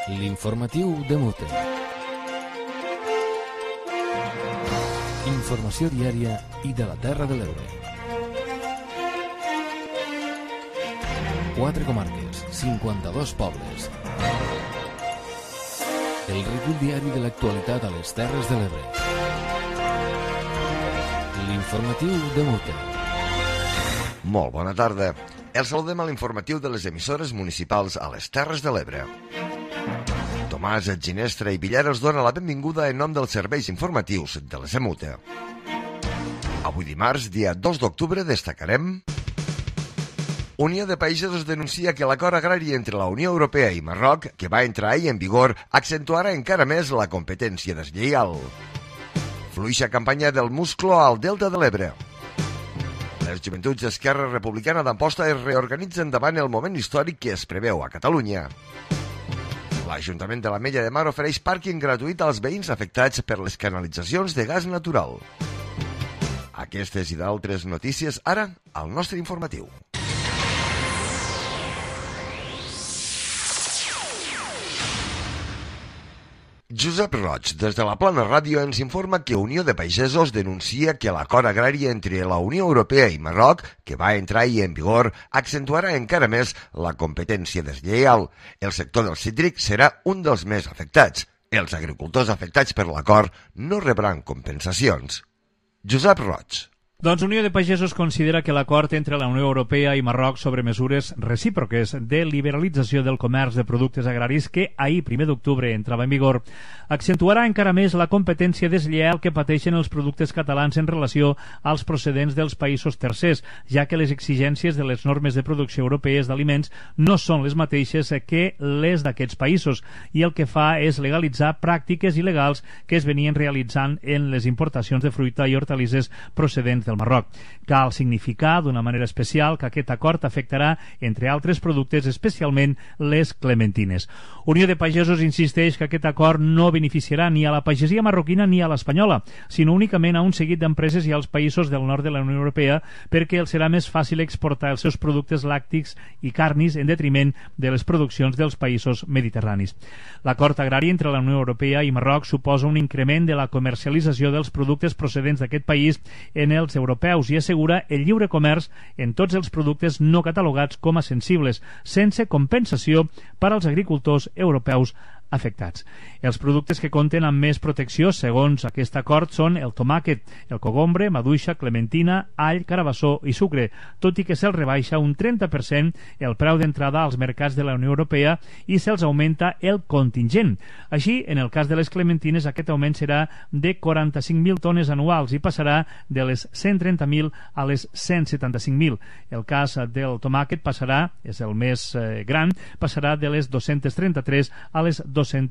L'informatiu de Mute. Informació diària i de la Terra de l'Ebre. 4 comarques, 52 pobles. El recull diari de l'actualitat a les Terres de l'Ebre. L'informatiu de Mute. Molt bona tarda. Els saludem a l'informatiu de les emissores municipals a les Terres de l'Ebre. Tomàs Ginestra i Villar els dona la benvinguda en nom dels serveis informatius de les EMUTE. Avui dimarts, dia 2 d'octubre, destacarem... Unió de Pagesos denuncia que l'acord agrari entre la Unió Europea i Marroc, que va entrar ahir en vigor, accentuarà encara més la competència deslleial. Fluixa campanya del musclo al Delta de l'Ebre. Les joventuts d'Esquerra Republicana d'Amposta es reorganitzen davant el moment històric que es preveu a Catalunya. L'Ajuntament de l'Ametlla de Mar ofereix pàrquing gratuït als veïns afectats per les canalitzacions de gas natural. Aquestes i d'altres notícies ara al nostre informatiu. Josep Roig, des de la Plana Ràdio, ens informa que Unió de Pagesos denuncia que l'acord agrari entre la Unió Europea i Marroc, que va entrar ahir en vigor, accentuarà encara més la competència deslleial. El sector del cítric serà un dels més afectats. Els agricultors afectats per l'acord no rebran compensacions. Josep Roig. Doncs Unió de Pagesos considera que l'acord entre la Unió Europea i Marroc sobre mesures recíproques de liberalització del comerç de productes agraris que ahir, 1 d'octubre, entrava en vigor, accentuarà encara més la competència deslleial que pateixen els productes catalans en relació als procedents dels països tercers, ja que les exigències de les normes de producció europees d'aliments no són les mateixes que les d'aquests països, i el que fa és legalitzar pràctiques il·legals que es venien realitzant en les importacions de fruita i hortalisses procedents del Marroc. Cal significar d'una manera especial que aquest acord afectarà, entre altres productes, especialment les clementines. Unió de Pagesos insisteix que aquest acord no beneficiarà ni a la pagesia marroquina ni a l'espanyola, sinó únicament a un seguit d'empreses i als països del nord de la Unió Europea, perquè els serà més fàcil exportar els seus productes làctics i carnis en detriment de les produccions dels països mediterranis. L'acord agrari entre la Unió Europea i Marroc suposa un increment de la comercialització dels productes procedents d'aquest país en els europeus i assegura el lliure comerç en tots els productes no catalogats com a sensibles, sense compensació per als agricultors europeus afectats. Els productes que compten amb més protecció, segons aquest acord, són el tomàquet, el cogombre, maduixa, clementina, all, carabassó i sucre, tot i que se'ls rebaixa un 30% el preu d'entrada als mercats de la Unió Europea i se'ls augmenta el contingent. Així, en el cas de les clementines, aquest augment serà de 45.000 tones anuals i passarà de les 130.000 a les 175.000. El cas del tomàquet passarà, és el més gran, passarà de les 233 a les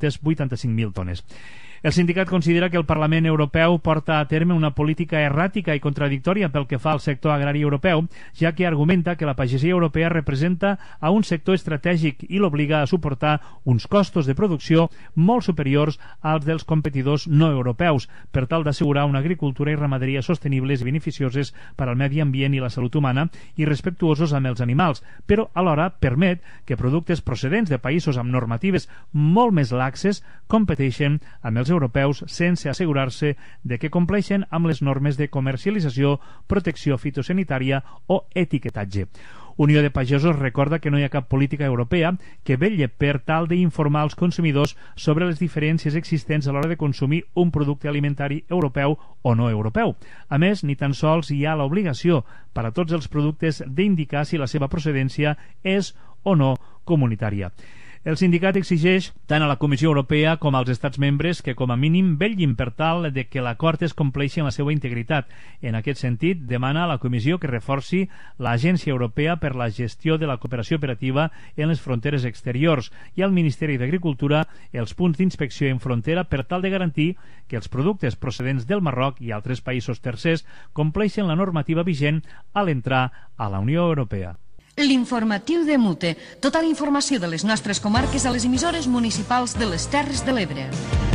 285.000 tones. El sindicat considera que el Parlament Europeu porta a terme una política erràtica i contradictòria pel que fa al sector agrari europeu, ja que argumenta que la pagesia europea representa a un sector estratègic i l'obliga a suportar uns costos de producció molt superiors als dels competidors no europeus, per tal d'assegurar una agricultura i ramaderia sostenibles i beneficioses per al medi ambient i la salut humana i respectuosos amb els animals, però alhora permet que productes procedents de països amb normatives molt més laxes competeixen amb els europeus sense assegurar-se de que compleixen amb les normes de comercialització, protecció fitosanitària o etiquetatge. Unió de Pagesos recorda que no hi ha cap política europea que vetlle per tal d'informar els consumidors sobre les diferències existents a l'hora de consumir un producte alimentari europeu o no europeu. A més, ni tan sols hi ha l'obligació per a tots els productes d'indicar si la seva procedència és o no comunitària. El sindicat exigeix tant a la Comissió Europea com als Estats membres que, com a mínim, vetllin per tal de que l'acord es compleixi en la seva integritat. En aquest sentit, demana a la Comissió que reforci l'Agència Europea per la gestió de la cooperació operativa en les fronteres exteriors i al Ministeri d'Agricultura els punts d'inspecció en frontera per tal de garantir que els productes procedents del Marroc i altres països tercers compleixen la normativa vigent a l'entrar a la Unió Europea. L'informatiu de Mute. Tota la informació de les nostres comarques a les emissores municipals de les Terres de l'Ebre.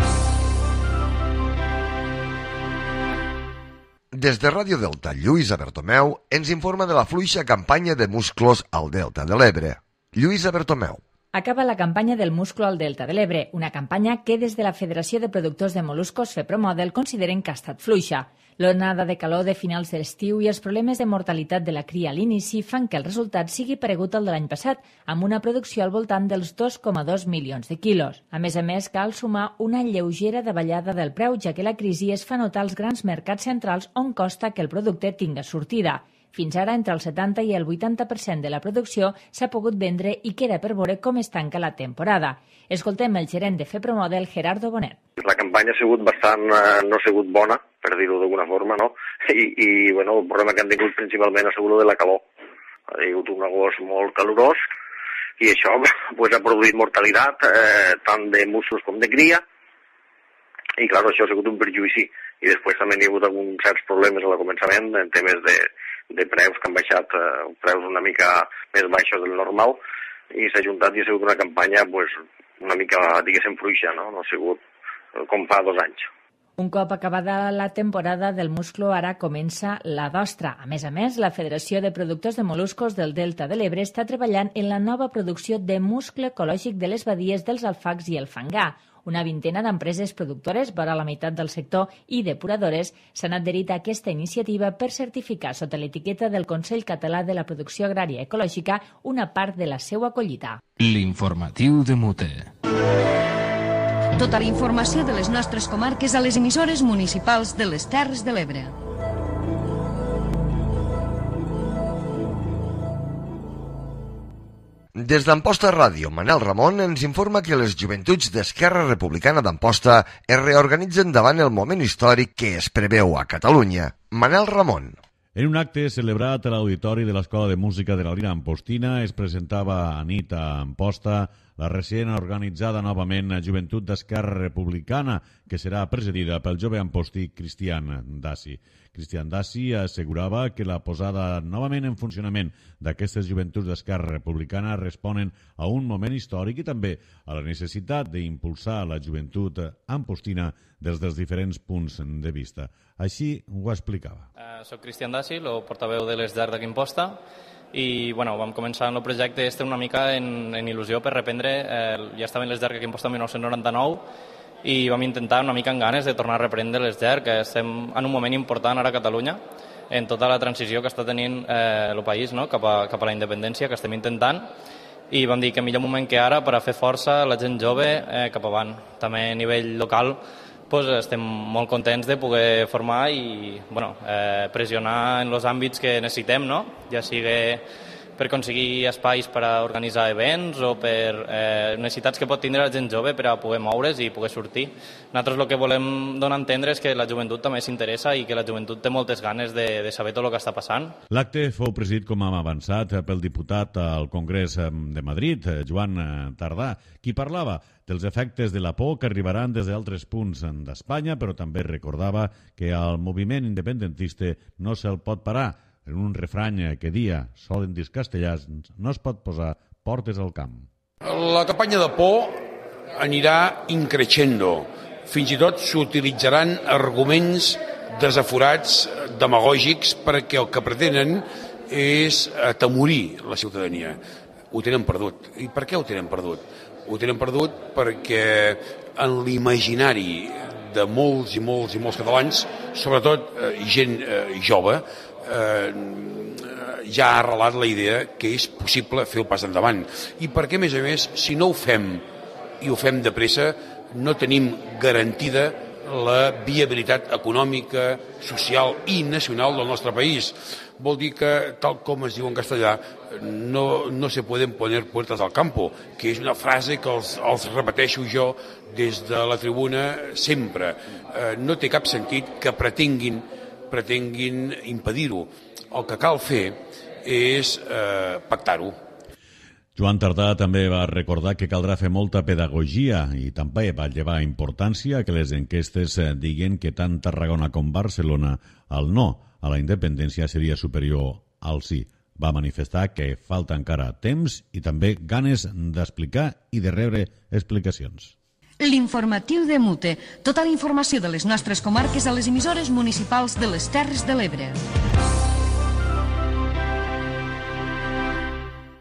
Des de Ràdio Delta, Lluïsa Bertomeu ens informa de la fluixa campanya de musclos al Delta de l'Ebre. Lluïsa Bertomeu. Acaba la campanya del musclo al Delta de l'Ebre, una campanya que des de la Federació de Productors de Moluscos FEPROMODEL consideren que ha estat fluixa. L'onada de calor de finals de l'estiu i els problemes de mortalitat de la cria a l'inici fan que el resultat sigui paregut al de l'any passat, amb una producció al voltant dels 2,2 milions de quilos. A més, cal sumar una lleugera davallada del preu, ja que la crisi es fa notar als grans mercats centrals on costa que el producte tinga sortida. Fins ara, entre el 70 i el 80% de la producció s'ha pogut vendre i queda per veure com es tanca la temporada. Escoltem el gerent de FEPROMODEL, Gerardo Bonet. La campanya ha sigut bastant, no ha sigut bona, per dir-ho d'alguna forma, no? I bueno, el problema que han tingut principalment ha sigut de la calor. Ha sigut un agost molt calorós i això pues, ha produït mortalitat, tant de mussos com de cria, i clar, això ha sigut un perjudici. I després també hi ha hagut alguns certs problemes al començament en temes de preus que han baixat, preus una mica més baixos del normal, i s'ha juntat i ha sigut una campanya pues, una mica, diguéssim, fluixa, no? No ha sigut com fa 2 anys. Un cop acabada la temporada del musclo, ara comença la d'ostra. A més, la Federació de Productors de Moluscos del Delta de l'Ebre està treballant en la nova producció de muscle ecològic de les badies dels alfacs i el fangar. Una vintena d'empreses productores, vora la meitat del sector, i depuradores s'han adherit a aquesta iniciativa per certificar sota l'etiqueta del Consell Català de la Producció Agrària Ecològica una part de la seva collita. L'informatiu de Mute. Tota la informació de les nostres comarques a les emissores municipals de les Terres de l'Ebre. Des d'Amposta Ràdio, Manel Ramon ens informa que les joventuts d'Esquerra Republicana d'Amposta es reorganitzen davant el moment històric que es preveu a Catalunya. Manel Ramon. En un acte celebrat a l'Auditori de l'Escola de Música de la Lina Ampostina es presentava a nit a Amposta la recent organitzada novament Joventut d'Esquerra Republicana, que serà presidida pel jove ampostí Cristian Dassi. Cristian Dassi assegurava que la posada novament en funcionament d'aquestes joventuts d'Esquerra Republicana responen a un moment històric i també a la necessitat d'impulsar la joventut ampostina des dels diferents punts de vista. Així ho explicava. Soc Cristian Dassi, el portaveu de l'ESDER d'aquí Amposta, i vam començar el projecte una mica en il·lusió per reprendre, ja estava en l'ESDER d'aquí Amposta en 1999, i vam intentar una mica en ganes de tornar a reprendre l'ESDER, que estem en un moment important ara a Catalunya, en tota la transició que està tenint el país, no? cap a la independència que estem intentant, i vam dir que millor moment que ara per a fer força la gent jove cap avant. També a nivell local estem molt contents de poder formar i pressionar en els àmbits que necessitem, no? Ja sigui per aconseguir espais per a organitzar events o per necessitats que pot tindre la gent jove per a poder moure's i poder sortir. Nosaltres el que volem donar a entendre és que la joventut també s'interessa i que la joventut té moltes ganes de saber tot el que està passant. L'acte fou presidit, com hem avançat, pel diputat al Congrés de Madrid, Joan Tardà, qui parlava dels efectes de la por que arribaran des d'altres punts d'Espanya, però també recordava que al moviment independentista no se'l pot parar. En un refrany que dia, solen dir castellans, no es pot posar portes al camp. La campanya de por anirà increixendo. Fins i tot s'utilitzaran arguments desaforats, demagògics, perquè el que pretenen és atemorir la ciutadania. Ho tenen perdut. I per què ho tenen perdut? Ho tenen perdut perquè en l'imaginari de molts i molts i molts catalans, sobretot gent jove, ja ha arrelat la idea que és possible fer el pas endavant. I perquè, a més, si no ho fem i ho fem de pressa, no tenim garantida la viabilitat econòmica, social i nacional del nostre país. Vol dir que, tal com es diu en castellà, no se pueden poner puertas al campo, que és una frase que els repeteixo jo des de la tribuna sempre. No té cap sentit que pretenguin impedir-ho. El que cal fer és pactar-ho. Joan Tardà també va recordar que caldrà fer molta pedagogia i també va llevar importància que les enquestes diguen que tant Tarragona com Barcelona el no a la independència seria superior al sí. Va manifestar que falta encara temps i també ganes d'explicar i de rebre explicacions. L'informatiu de Mute. Tota la informació de les nostres comarques a les emissores municipals de les Terres de l'Ebre.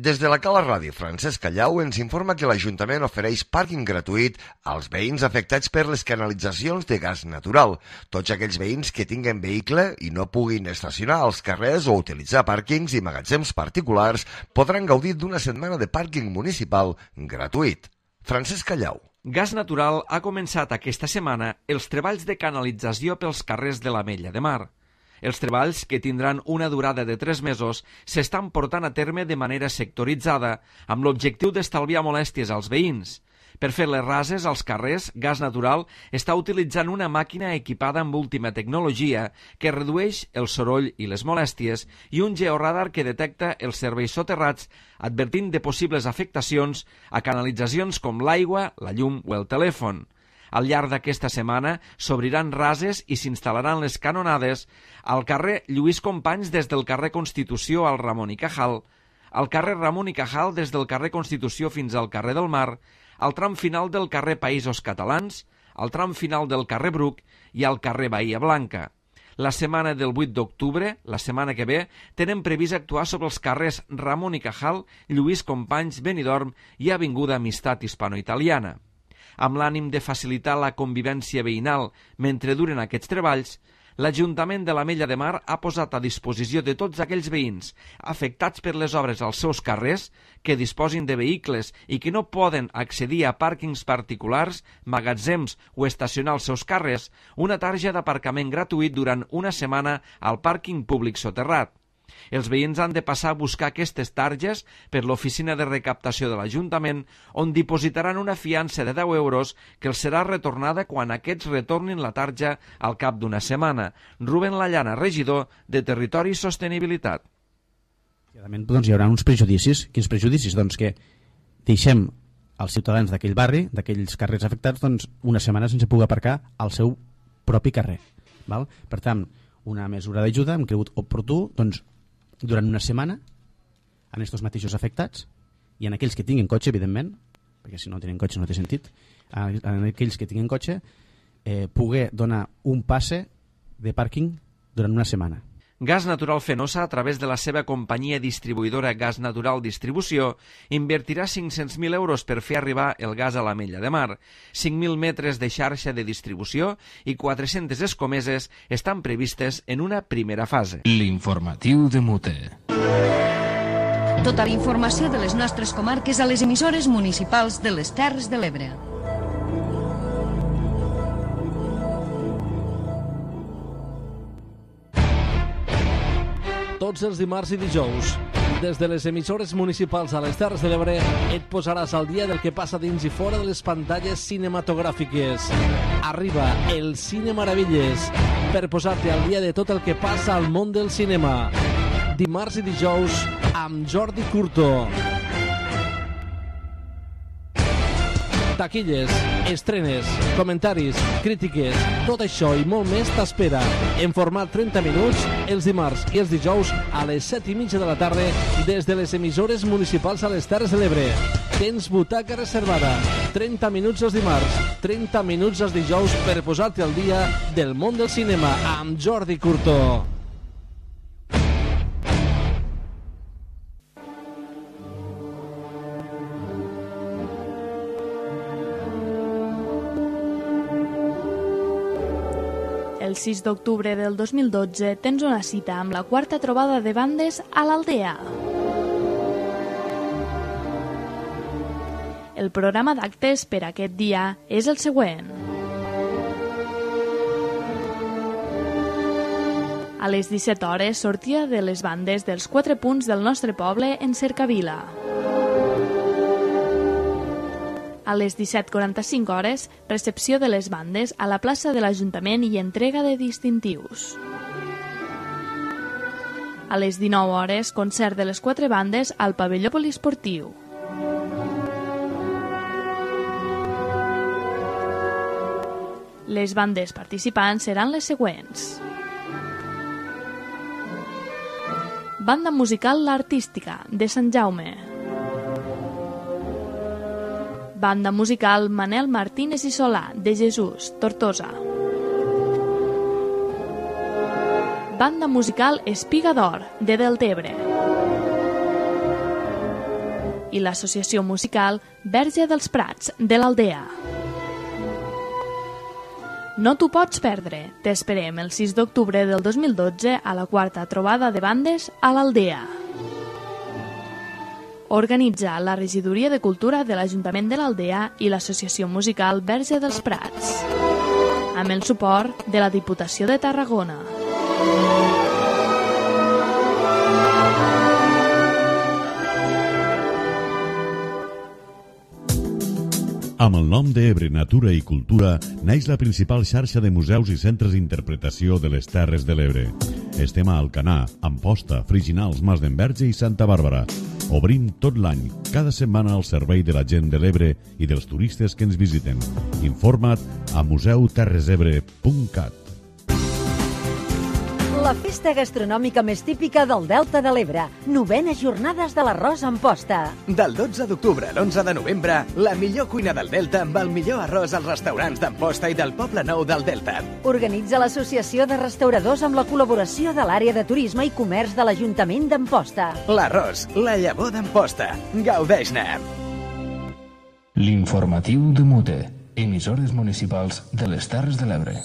Des de la Cala Ràdio, Francesc Callau ens informa que l'Ajuntament ofereix pàrquing gratuït als veïns afectats per les canalitzacions de gas natural. Tots aquells veïns que tinguen vehicle i no puguin estacionar als carrers o utilitzar pàrquings i magatzems particulars podran gaudir d'una setmana de pàrquing municipal gratuït. Francesc Callau. Gas Natural ha començat aquesta setmana els treballs de canalització pels carrers de l'Ametlla de Mar. Els treballs, que tindran una durada de 3 mesos, s'estan portant a terme de manera sectoritzada, amb l'objectiu d'estalviar molèsties als veïns. Per fer les rases als carrers, Gas Natural està utilitzant una màquina equipada amb última tecnologia que redueix el soroll i les molèsties i un georadar que detecta els serveis soterrats, advertint de possibles afectacions a canalitzacions com l'aigua, la llum o el telèfon. Al llarg d'aquesta setmana s'obriran rases i s'instal·laran les canonades al carrer Lluís Companys des del carrer Constitució al Ramon i Cajal, al carrer Ramon i Cajal des del carrer Constitució fins al carrer del Mar, al tram final del carrer Països Catalans, al tram final del carrer Bruc i al carrer Bahia Blanca. La setmana del 8 d'octubre, la setmana que ve, tenen previst actuar sobre els carrers Ramon i Cajal, Lluís Companys, Benidorm i Avinguda Amistat Hispano-Italiana. Amb l'ànim de facilitar la convivència veïnal mentre duren aquests treballs, l'Ajuntament de l'Ametlla de Mar ha posat a disposició de tots aquells veïns afectats per les obres als seus carrers que disposin de vehicles i que no poden accedir a pàrquings particulars, magatzems o estacionar els seus carrers, una tarja d'aparcament gratuït durant una setmana al pàrquing públic soterrat. Els veïns han de passar a buscar aquestes targes per l'oficina de recaptació de l'Ajuntament, on dipositaran una fiança de 10 euros que els serà retornada quan aquests retornin la tarja al cap d'una setmana. Rubén Lallana, regidor de Territori i Sostenibilitat. Doncs hi haurà uns prejudicis. Quins prejudicis? Doncs que deixem als ciutadans d'aquell barri, d'aquells carrers afectats, doncs una setmana sense poder aparcar al seu propi carrer. Val? Per tant, una mesura d'ajuda hem cregut oportú, doncs, durant una setmana en aquests mateixos afectats i en aquells que tinguin cotxe, evidentment, perquè si no tenen cotxe no té sentit, en aquells que tinguin cotxe poder donar un passe de pàrquing durant una setmana. Gas Natural Fenosa, a través de la seva companyia distribuïdora Gas Natural Distribució, invertirà 500.000 euros per fer arribar el gas a l'Ametlla de Mar. 5.000 metres de xarxa de distribució i 400 escomeses estan previstes en una primera fase. L'informatiu de Mute. Tota la informació de les nostres comarques a les emissores municipals de les Terres de l'Ebre. Tots els dimarts i dijous, des de les emissores municipals a les Terres de l'Ebre, et posaràs al dia del que passa dins i fora de les pantalles cinematogràfiques. Arriba el Cine Meravelles per posar-te al dia de tot el que passa al món del cinema. Dimarts i dijous amb Jordi Curto. Taquilles, estrenes, comentaris, crítiques, tot això i molt més t'espera en format 30 minuts els dimarts i els dijous a les 7:30 de la tarda des de les emissores municipals a les Terres de l'Ebre. Tens butaca reservada, 30 minuts els dimarts, 30 minuts els dijous per posar-te al dia del món del cinema amb Jordi Curto. El 6 d'octubre del 2012 tens una cita amb la quarta trobada de bandes a l'Aldea. El programa d'actes per aquest dia és el següent. A les 17 hores, sortida de les bandes dels 4 punts del nostre poble en Cercavila. A les 17:45 hores, recepció de les bandes a la plaça de l'Ajuntament i entrega de distintius. A les 19 hores, concert de les 4 bandes al pavelló poliesportiu. Les bandes participants seran les següents. Banda musical L'Artística, de Sant Jaume. Banda musical Manel Martínez i Solà, de Jesús, Tortosa. Banda musical Espiga d'Or, de Deltebre. i l'associació musical Verge dels Prats de l'Aldea. No t'ho pots perdre. T'esperem el 6 d'octubre del 2012 a la 4ª trobada de bandes a l'Aldea. Organitza la Regidoria de Cultura de l'Ajuntament de l'Aldea i l'associació musical Verge dels Prats, amb el suport de la Diputació de Tarragona. Amb el nom d'Ebre Natura i Cultura naix la principal xarxa de museus i centres d'interpretació de les Terres de l'Ebre. Estem a Alcanar, Amposta, Friginals, Mas d'Enverge i Santa Bàrbara. Obrim tot l'any, cada setmana al servei de la gent de l'Ebre i dels turistes que ens visiten. Informa't a museuterresebre.cat. La festa gastronòmica més típica del Delta de l'Ebre. 9enes jornades de l'arròs en posta. Del 12 d'octubre a l'11 de novembre, la millor cuina del Delta amb el millor arròs als restaurants d'Amposta i del Poble Nou del Delta. Organitza l'Associació de Restauradors amb la col·laboració de l'àrea de turisme i comerç de l'Ajuntament d'Amposta. L'arròs, la llavor d'Amposta. Gaudeix-ne! L'informatiu de Mute. Emissores municipals de les Terres de l'Ebre.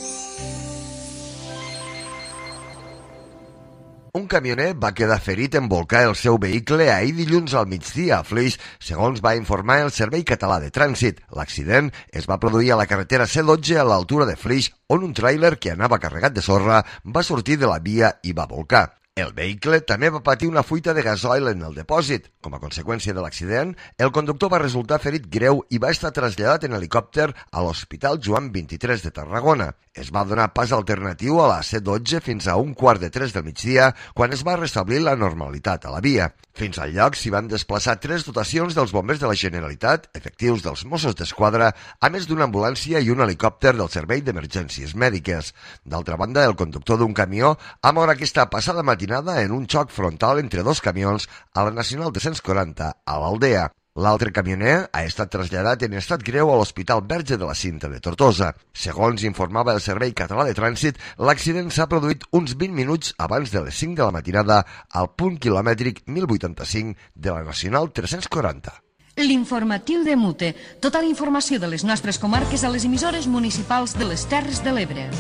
Un camioner va quedar ferit en volcar el seu vehicle ahir dilluns al migdia a Flix, segons va informar el Servei Català de Trànsit. L'accident es va produir a la carretera C12 a l'altura de Flix, on un tràiler que anava carregat de sorra va sortir de la via i va volcar. El vehicle també va patir una fuita de gasoil en el depòsit. Com a conseqüència de l'accident, el conductor va resultar ferit greu i va estar traslladat en helicòpter a l'Hospital Joan 23 de Tarragona. Es va donar pas alternatiu a la C12 fins a 2:45 del migdia, quan es va restablir la normalitat a la via. Fins al lloc s'hi van desplaçar 3 dotacions dels bombers de la Generalitat, efectius dels Mossos d'Esquadra, a més d'una ambulància i un helicòpter del Servei d'Emergències Mèdiques. D'altra banda, el conductor d'un camió ha mort aquesta passada matinada en un xoc frontal entre dos camions a la Nacional 240 a l'Aldea. L'altre camioner ha estat traslladat en estat greu a l'Hospital Verge de la Cinta de Tortosa. Segons informava el Servei Català de Trànsit, l'accident s'ha produït uns 20 minuts abans de les 5 de la matinada al punt quilomètric 1085 de la Nacional 340. L'informatiu de Mute. Tota la informació de les nostres comarques a les emissores municipals de les Terres de l'Ebre.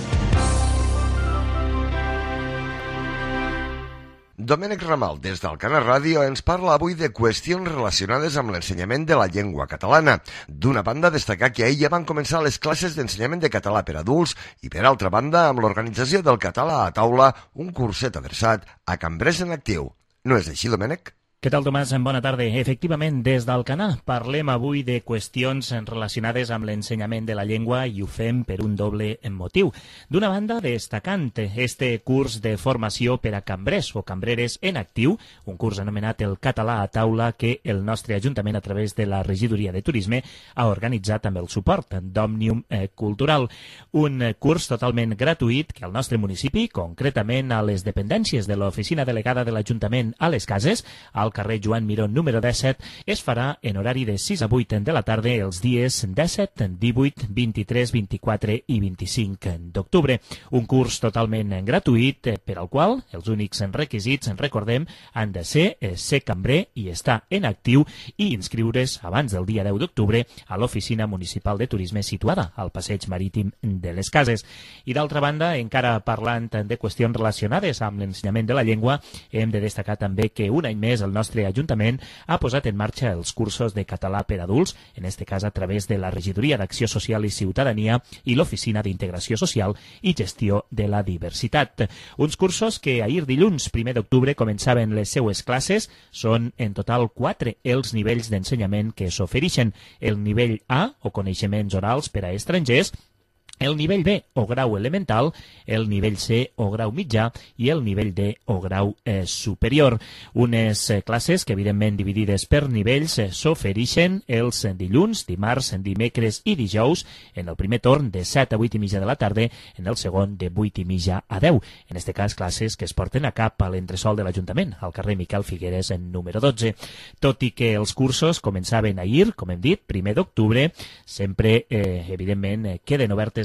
Domènec Ramal, des d'Alcanar Ràdio, ens parla avui de qüestions relacionades amb l'ensenyament de la llengua catalana. D'una banda, destacar que ahir ja van començar les classes d'ensenyament de català per adults i, per altra banda, amb l'organització del català a taula, un curset adreçat a cambrers en actiu. No és així, Domènec? Què tal, Tomàs? Bona tarda. Efectivament, des d'Alcanar parlem avui de qüestions relacionades amb l'ensenyament de la llengua i ho fem per un doble motiu. D'una banda, destacant este curs de formació per a cambrers o cambreres en actiu, un curs anomenat el català a taula que el nostre Ajuntament, a través de la Regidoria de Turisme, ha organitzat amb el suport d'Òmnium Cultural. Un curs totalment gratuït que al nostre municipi, concretament a les dependències de l'oficina delegada de l'Ajuntament a les Cases, al carrer Joan Miró número 17, es farà en horari de 6 a 8 de la tarda els dies 17, 18, 23, 24 i 25 d'octubre. Un curs totalment gratuït per al qual els únics requisits, recordem, han de ser cambrer i estar en actiu i inscriure's abans del dia 10 d'octubre a l'oficina municipal de turisme situada al passeig marítim de les Cases. I d'altra banda, encara parlant de qüestions relacionades amb l'ensenyament de la llengua, hem de destacar també que un any més el nostre Ajuntament ha posat en marxa els cursos de català per adults, en este cas a través de la Regidoria d'Acció Social i Ciutadania i l'Oficina d'Integració Social i Gestió de la Diversitat. Uns cursos que ahir dilluns, 1 d'octubre, començaven les seues classes. Són en total 4 els nivells d'ensenyament que s'ofereixen. El nivell A, o coneixements orals per a estrangers, el nivell B o grau elemental, el nivell C o grau mitjà i el nivell D o grau superior. Unes classes que, evidentment, dividides per nivells, s'ofereixen els dilluns, dimarts, dimecres i dijous, en el primer torn de 7 a 8 i mitja de la tarda, en el segon de 8 i mitja a 10. En este cas, classes que es porten a cap a l'entresol de l'Ajuntament, al carrer Miquel Figueres, en número 12. Tot i que els cursos començaven ahir, com hem dit, 1 d'octubre, sempre, evidentment, queden obertes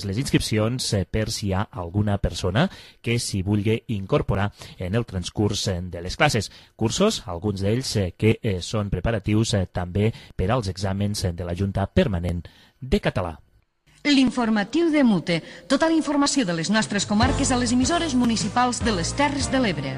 obertes les inscripcions per si hi ha alguna persona que s'hi vulgui incorporar en el transcurs de les classes. Cursos, alguns d'ells que són preparatius també per als exàmens de la Junta Permanent de Català. L'informatiu de Mute. Tota la informació de les nostres comarques a les emissores municipals de les Terres de l'Ebre.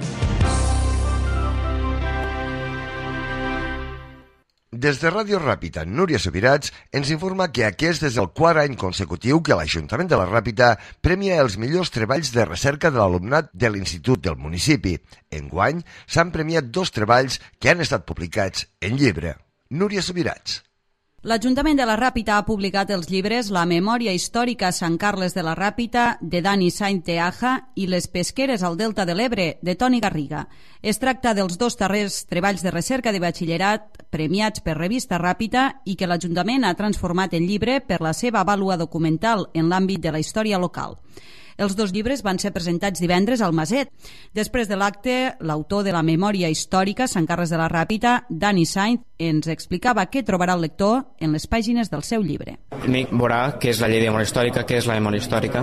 Des de Ràdio Ràpita, Núria Subirats ens informa que aquest és el quart any consecutiu que l'Ajuntament de la Ràpita premia els millors treballs de recerca de l'alumnat de l'Institut del municipi. Enguany s'han premiat 2 treballs que han estat publicats en llibre. Núria Subirats. L'Ajuntament de la Ràpita ha publicat els llibres La memòria històrica a Sant Carles de la Ràpita, de Dani Sainteaja, i Les pesqueres al Delta de l'Ebre, de Toni Garriga. Es tracta dels 2 darrers treballs de recerca de batxillerat premiats per Revista Ràpita i que l'Ajuntament ha transformat en llibre per la seva vàlua documental en l'àmbit de la història local. Els 2 llibres van ser presentats divendres al Maset. Després de l'acte, l'autor de la memòria històrica Sant Carles de la Ràpita, Dani Sainz, ens explicava què trobarà el lector en les pàgines del seu llibre. Primer veurà què és la llei de memòria històrica, què és la memòria històrica,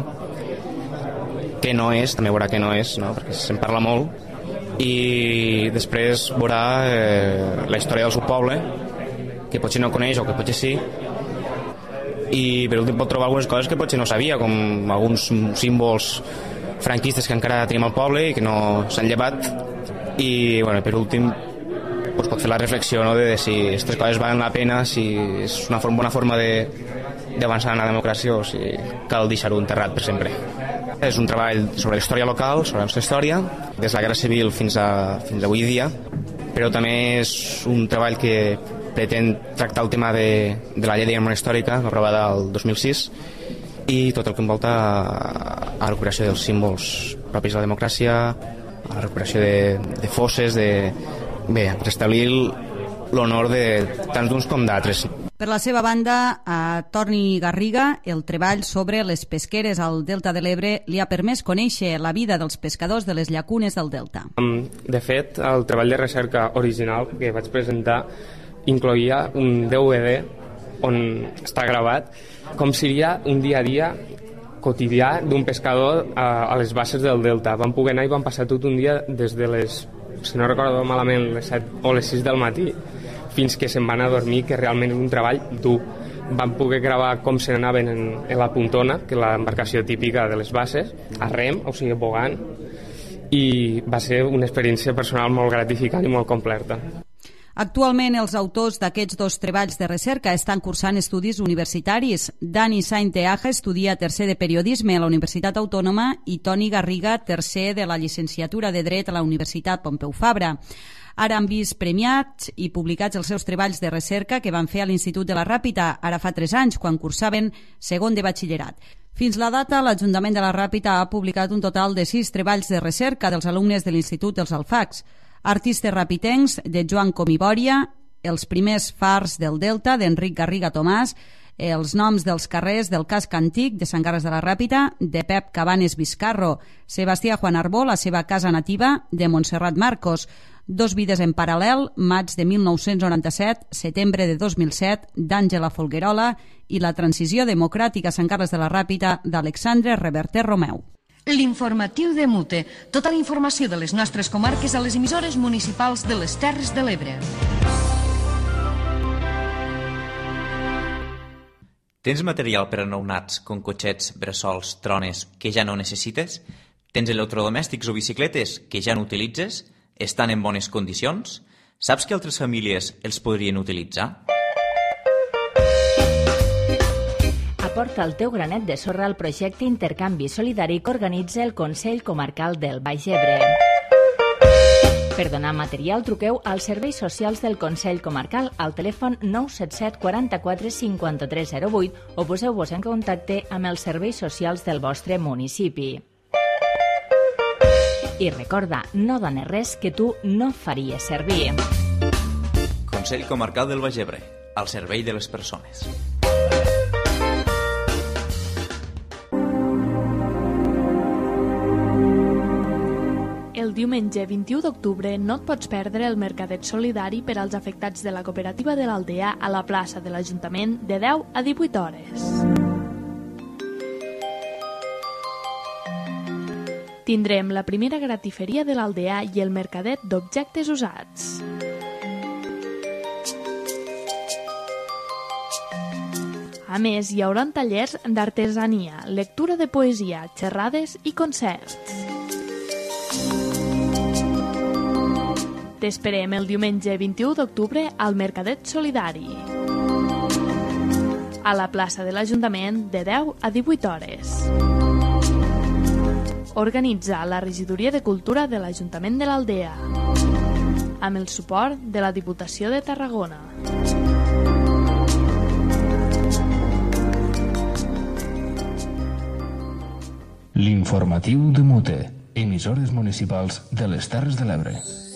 què no és, també veurà què no és, no? Perquè se'n parla molt, i després veurà la història del seu poble, que potser no coneix o que potser sí, i per últim pot trobar algunes coses que potser no sabia, com alguns símbols franquistes que encara tenim al poble i que no s'han llevat, i bueno, per últim doncs pot fer la reflexió, no, de si aquestes coses valen la pena, si és una bona forma d'avançar en la democràcia o si cal deixar-ho enterrat per sempre. És un treball sobre la història local, sobre la nostra història, des de la Guerra Civil fins avui dia, però també és un treball que pretén tractar el tema de la llei de memòria històrica aprovada el 2006 i tot el que envolta a la recuperació dels símbols propis de la democràcia, a la recuperació de fosses, restablir l'honor de tant d'uns com d'altres. Per la seva banda, a Toni Garriga, el treball sobre les pesqueres al Delta de l'Ebre li ha permès conèixer la vida dels pescadors de les llacunes del Delta. De fet, el treball de recerca original que vaig presentar incloïa un DVD on està gravat com seria un dia a dia quotidià d'un pescador a les basses del Delta. Vam poder anar i vam passar tot un dia des de les, si no recordo malament, les 7 o les 6 del matí fins que se'n van a dormir, que realment és un treball dur. Vam poder gravar com se n'anaven en la Puntona, que és l'embarcació típica de les basses, a rem, o sigui, bogant, i va ser una experiència personal molt gratificant i molt completa. Actualment, els autors d'aquests 2 treballs de recerca estan cursant estudis universitaris. Dani Sainteaja estudia tercer de Periodisme a la Universitat Autònoma i Toni Garriga tercer de la llicenciatura de Dret a la Universitat Pompeu Fabra. Ara han vist premiats i publicats els seus treballs de recerca que van fer a l'Institut de la Ràpita ara fa 3 anys, quan cursaven segon de batxillerat. Fins la data, l'Ajuntament de la Ràpita ha publicat un total de 6 treballs de recerca dels alumnes de l'Institut dels Alfacs. Artistes rapitencs, de Joan Comibòria, els primers fars del Delta, d'Enric Garriga Tomàs, els noms dels carrers del casc antic de Sant Carles de la Ràpita, de Pep Cabanes Vizcarro, Sebastià Juan Arbó, la seva casa nativa, de Montserrat Marcos, 2 vides en paral·lel, maig de 1997, setembre de 2007, d'Àngela Folguerola, i la transició democràtica a Sant Carles de la Ràpita, d'Alexandre Reverter Romeu. L'informatiu de Mute. Tota la informació de les nostres comarques a les emissores municipals de les Terres de l'Ebre. Tens material per a nounats, com cotxets, bressols, trones, que ja no necessites? Tens electrodomèstics o bicicletes que ja no utilitzes? Estan en bones condicions? Saps que altres famílies els podrien utilitzar? Aporta el teu granet de sorra al projecte Intercanvi Solidari que organitza el Consell Comarcal del Baix Ebre. Per donar material, truqueu als serveis socials del Consell Comarcal al telèfon 977 44 53 08 o poseu-vos en contacte amb els serveis socials del vostre municipi. I recorda, no dones res que tu no faries servir. Consell Comarcal del Baix Ebre, al servei de les persones. El diumenge 21 d'octubre no et pots perdre el mercadet solidari per als afectats de la cooperativa de l'Aldea a la plaça de l'Ajuntament de 10 a 18 hores. tindrem la primera gratiferia de l'Aldea i el mercadet d'objectes usats. A més, hi haurà tallers d'artesania, lectura de poesia, xerrades i concerts. T'esperem el diumenge 21 d'octubre al Mercadet Solidari, a la plaça de l'Ajuntament de 10 a 18 hores. Organitza la Regidoria de Cultura de l'Ajuntament de l'Aldea, amb el suport de la Diputació de Tarragona. L'informatiu de Mute, emissores municipals de les Terres de l'Ebre.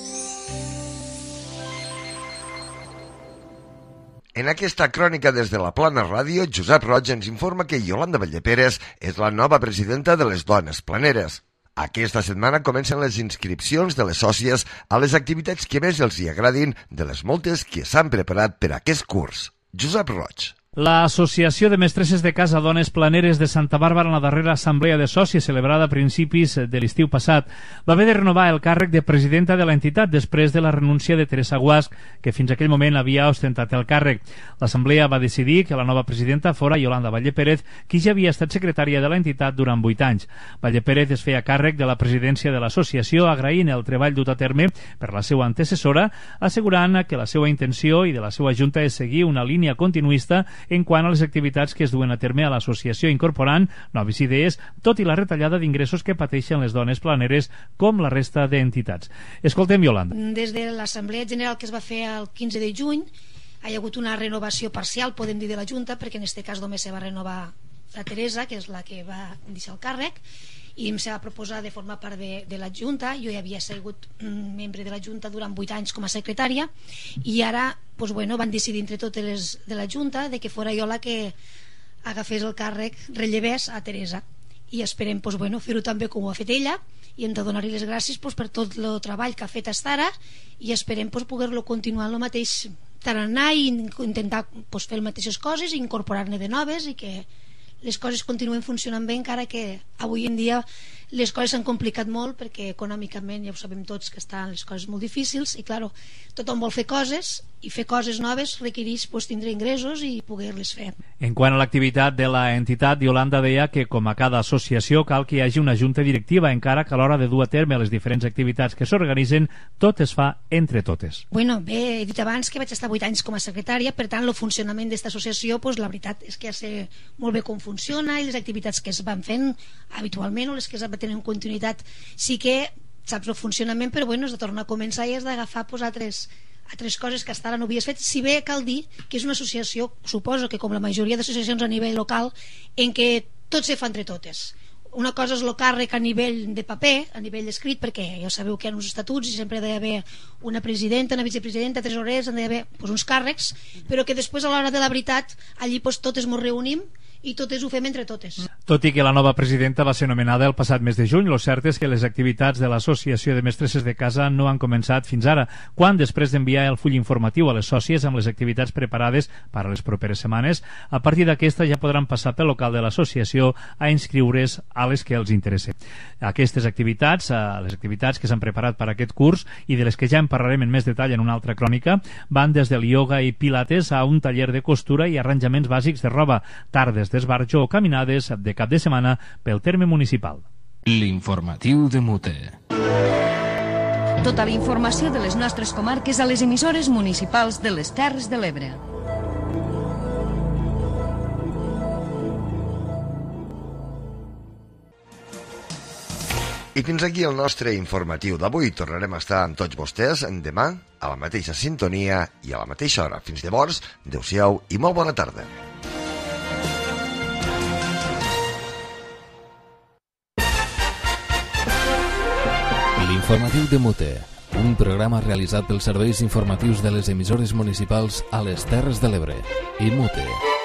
En aquesta crònica des de la Plana Ràdio, Josep Roig ens informa que Iolanda Vallepérez és la nova presidenta de les Dones Planeres. Aquesta setmana comencen les inscripcions de les sòcies a les activitats que més els hi agradin de les moltes que s'han preparat per a aquest curs. Josep Roig. L'Associació de Mestresses de Casa Dones Planeres de Santa Bàrbara, en la darrera assemblea de socis celebrada a principis de l'estiu passat, va haver de renovar el càrrec de presidenta de l'entitat després de la renúncia de Teresa Guasch, que fins aquell moment havia ostentat el càrrec. L'assemblea va decidir que la nova presidenta fora Iolanda Vallepérez, qui ja havia estat secretària de l'entitat durant 8 anys. Vallepérez es feia càrrec de la presidència de l'associació, agraint el treball dut a terme per la seva antecessora, assegurant que la seva intenció i de la seva junta és seguir una línia continuista en quant a les activitats que es duen a terme a l'associació, incorporant noves idees, tot i la retallada d'ingressos que pateixen les dones planeres com la resta d'entitats. Escoltem Iolanda. Des de l'Assemblea General que es va fer el 15 de juny hi ha hagut una renovació parcial, podem dir, de la Junta, perquè en aquest cas només se va renovar la Teresa, que és la que va deixar el càrrec, i em se va proposar de formar part de la Junta. Jo ja havia sigut membre de la Junta durant 8 anys com a secretària, i ara van decidir entre totes les de la Junta de que fora jo la que agafés el càrrec, rellevés a Teresa, i esperem fer-ho també com ho ha fet ella, i hem de donar-li les gràcies per tot el treball que ha fet fins ara, i esperem poder-lo continuar el mateix tarannà i intentar fer les mateixes coses i incorporar-ne de noves, i que les coses continuen funcionant bé, encara que avui en dia les coses s'han complicat molt, perquè econòmicament ja ho sabem tots que estan les coses molt difícils, i clar, tothom vol fer coses, i fer coses noves requereix tindre ingressos i poder-les fer. En quant a l'activitat de l'entitat, Iolanda deia que, com a cada associació, cal que hi hagi una junta directiva, encara que a l'hora de dur a terme les diferents activitats que s'organitzen, tot es fa entre totes. Bé, he dit abans que vaig estar 8 anys com a secretària, per tant, el funcionament d'aquesta associació, la veritat és que ja sé molt bé com funciona, i les activitats que es van fent habitualment o les que es van tenir en continuïtat, sí que saps el funcionament, però és de tornar a començar i has d'agafar altres coses que hasta ara no havies fet, si bé cal dir que és una associació, suposo que com la majoria d'associacions a nivell local, en què tot se fa entre totes. Una cosa és el càrrec a nivell de paper, a nivell escrit, perquè ja sabeu que hi ha uns estatuts i sempre ha d'haver una presidenta, una vicepresidenta, tresorers, han d'haver uns càrrecs, però que després a l'hora de la veritat allí totes ens reunim i totes ho fem entre totes. Tot i que la nova presidenta va ser nomenada el passat mes de juny, lo cert és que les activitats de l'Associació de Mestresses de Casa no han començat fins ara, quan, després d'enviar el full informatiu a les sòcies amb les activitats preparades per a les properes setmanes, a partir d'aquesta ja podran passar pel local de l'associació a inscriure's a les que els interessa. Aquestes activitats, les activitats que s'han preparat per a aquest curs i de les que ja en parlarem en més detall en una altra crònica, van des del ioga i pilates a un taller de costura i arranjaments bàsics de roba, tardes d'esbarjo o caminades de cap de setmana pel terme municipal. L'informatiu de Mute. Tota la informació de les nostres comarques a les emissores municipals de les Terres de l'Ebre. I fins aquí el nostre informatiu d'avui. Tornarem a estar amb tots vostès demà a la mateixa sintonia i a la mateixa hora. Fins llavors, adeu-siau i molt bona tarda. L'informatiu de Mute, un programa realitzat pels serveis informatius de les emissores municipals a les Terres de l'Ebre i Mute.